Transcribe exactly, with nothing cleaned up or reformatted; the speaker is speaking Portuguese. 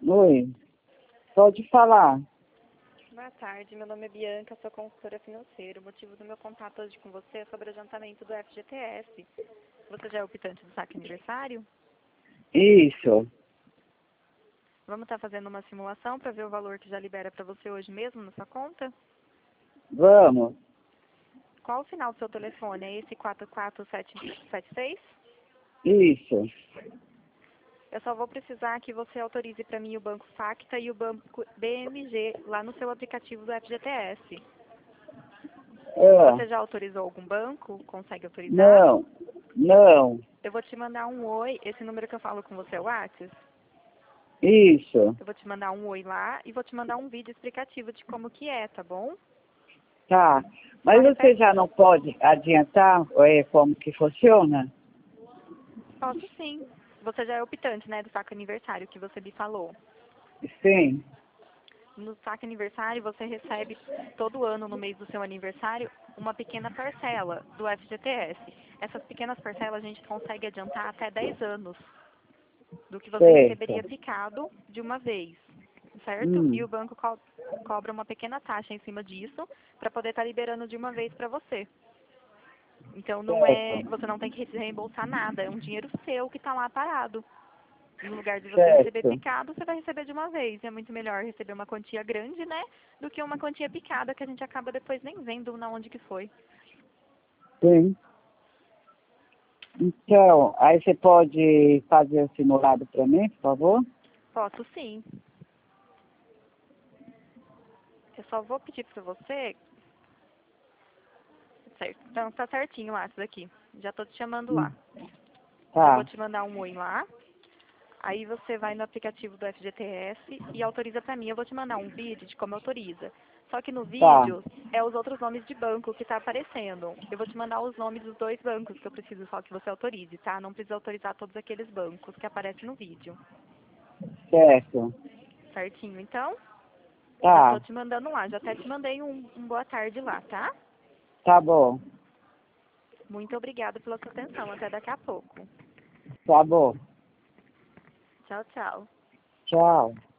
Oi, pode falar. Boa tarde, meu nome é Bianca, sou consultora financeira. O motivo do meu contato hoje com você é sobre o adiantamento do F G T S. Você já é optante do saque aniversário? Isso, Vamos estar fazendo uma simulação para ver o valor que já libera para você hoje mesmo na sua conta? vamos. Qual o final do seu telefone? É esse quatro quatro sete sete seis? Isso. Eu só vou precisar que você autorize para mim o Banco Facta e o Banco B M G lá no seu aplicativo do F G T S. É, Você já autorizou algum banco? Consegue autorizar? não, não, Eu vou te mandar um oi. Esse número que eu falo com você é o WhatsApp? isso. Eu vou te mandar um oi lá e vou te mandar um vídeo explicativo de como que é, tá bom? Tá. Só Mas você repete. já não pode adiantar é, como que funciona? Posso sim. Você já é optante, né, do saque aniversário que você me falou. Sim, No saque aniversário você recebe todo ano, no mês do seu aniversário, uma pequena parcela do F G T S. Essas pequenas parcelas a gente consegue adiantar até dez anos do que você receberia certo. picado de uma vez, certo? E Hum, o banco co cobra uma pequena taxa em cima disso para poder estar liberando de uma vez para você. Então não é, certo, você não tem que reembolsar nada, é um dinheiro seu que está lá parado. No lugar de você receber certo. picado, você vai receber de uma vez. E é muito melhor receber uma quantia grande, né, do que uma quantia picada que a gente acaba depois nem vendo na onde que foi. Sim. Então, aí você pode fazer o simulado para mim, por favor? Posso sim. Eu só vou pedir para você, certo? Então tá certinho lá, isso daqui. Já tô te chamando Hum, lá. Já vou tá, te mandar um oi lá. Aí você vai no aplicativo do F G T S e autoriza para mim. Eu vou te mandar um vídeo de como autoriza. Só que no tá, vídeo é os outros nomes de banco que tá aparecendo. Eu vou te mandar os nomes dos dois bancos que eu preciso só que você autorize, tá? Não precisa autorizar todos aqueles bancos que aparecem no vídeo. certo. Certinho, então? Já tô Tá, te mandando lá. Já até te mandei um, um boa tarde lá, tá? tá bom, Muito obrigada pela sua atenção. Até daqui a pouco. tá bom. Tchau, tchau. Tchau.